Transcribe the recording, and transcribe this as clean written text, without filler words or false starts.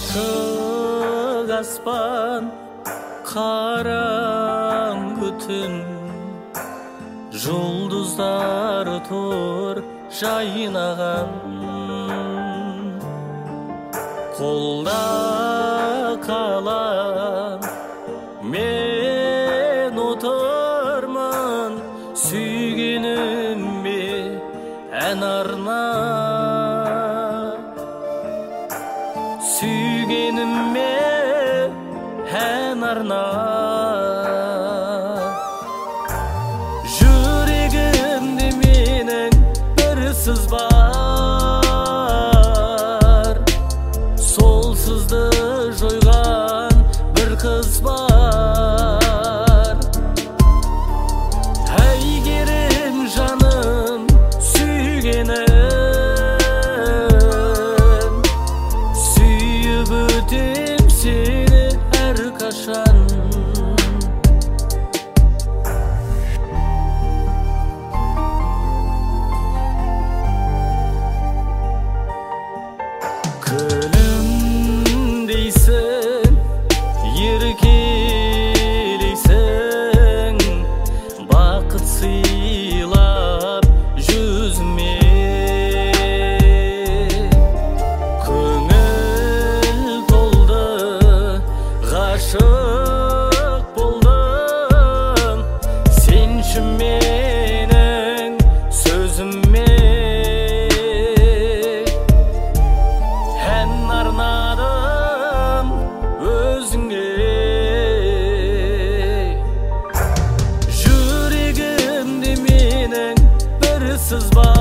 Açık asman, karangı tün, жұлдыздар тұр жайнаған. Қолда қалам, мен отырмын сүйгеніме ән арнап. Сүйгеніме ән арнап. Жүрегімде менің бір сыз бар, сол сызды жойған бір қыз бар. Әйгерім жаным сүйгенім, сүйіп өтем сені әрқашан. Күнім дейсің, еркелейсің, бақыт сыйлап жүзіме. Көңіл толды, ғашық болдым, сенші менің сөзіме. Ән арнадым өзіңе. Жүрегімде менің бір сыз бар.